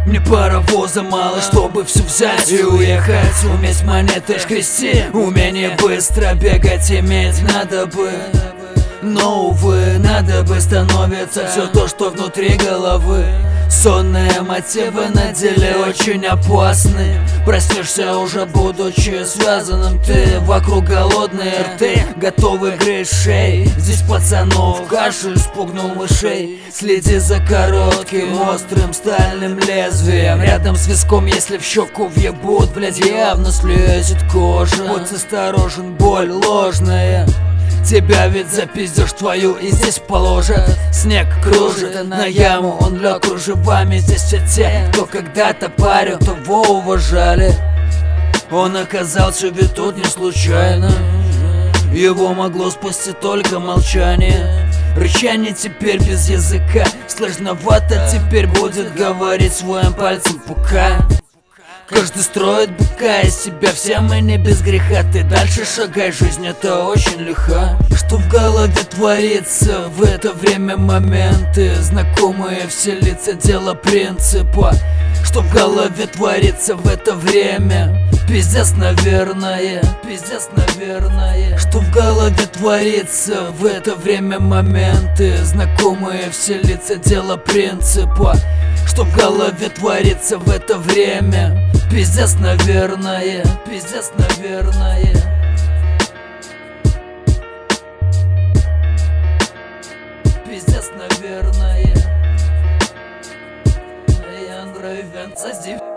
Мне паровоза мало, чтобы все взять и уехать. Уметь монеты шкрести, умение быстро бегать иметь надо бы. Но, увы, надо бы становится все то, что внутри головы. Сонные мотивы на деле очень опасны. Проснешься уже будучи связанным ты. Вокруг голодные рты, готовы грызть шеи. Здесь пацанов кашель спугнул мышей. Следи за коротким, острым стальным лезвием. Рядом с виском, если в щеку въебут, блядь, явно слезет кожа. Будь осторожен, боль ложная. Тебя ведь запиздишь твою и здесь положат. Снег кружит на яму, он лег кружевами. Здесь все те, кто когда-то парю, того уважали. Он оказался ведь тут не случайно. Его могло спасти только молчание. Рычание теперь без языка. Сложновато теперь будет говорить своим пальцем пока. Каждый строит быка из себя, все мы не без греха. Ты дальше шагай, жизнь это очень лиха. Что в голове творится в это время моменты. Знакомые все лица, дело принципа. Что в голове творится в это время. Пиздец, наверное, пиздец, наверное. Что в голове творится в это время моменты. Знакомые все лица, дело принципа. Что в голове творится в это время. Пиздец, наверное, пиздец, наверное. Пиздец, наверное. Я Андрей Венцазив.